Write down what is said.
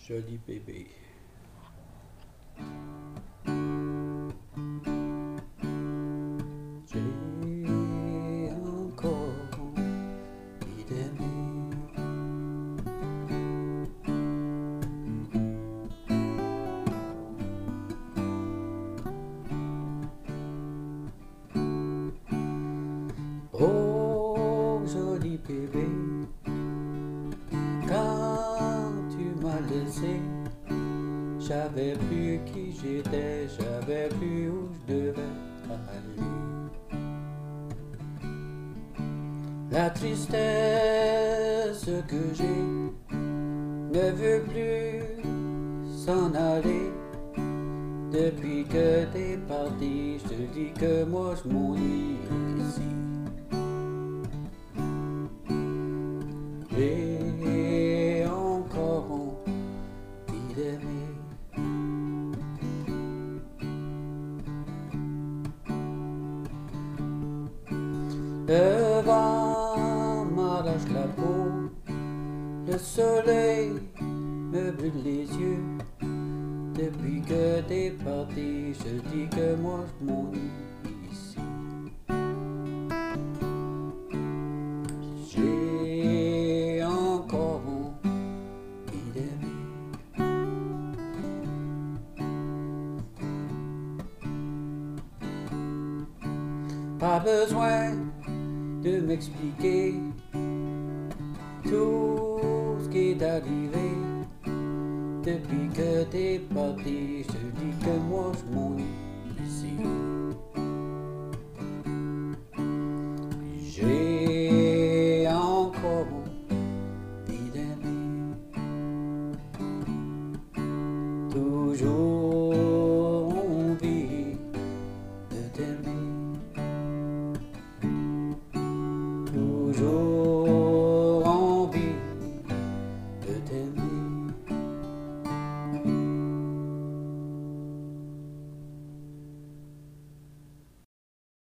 Joli bébé. J'ai encore envie d'aimer. Oh, joli bébé, quand tu m'as laissé, j'avais plus qui j'étais, j'avais plus où je devais aller. La tristesse que j'ai ne veut plus s'en aller. Depuis que t'es parti, je te dis que moi je m'ennuie ici. J'ai encore envie d'aimer. Le vent m'arrache la peau, le soleil me brûle les yeux. Depuis que t'es parti, je dis que moi je m'ennuie ici. J'ai encore envie d'aimer. Pas besoin de m'expliquer tout ce qui est arrivé. Depuis que t'es parti, je dis que moi je m'ennuie ici. J'ai encore envie d'aimer. Toujours envie de t'aimer. Toujours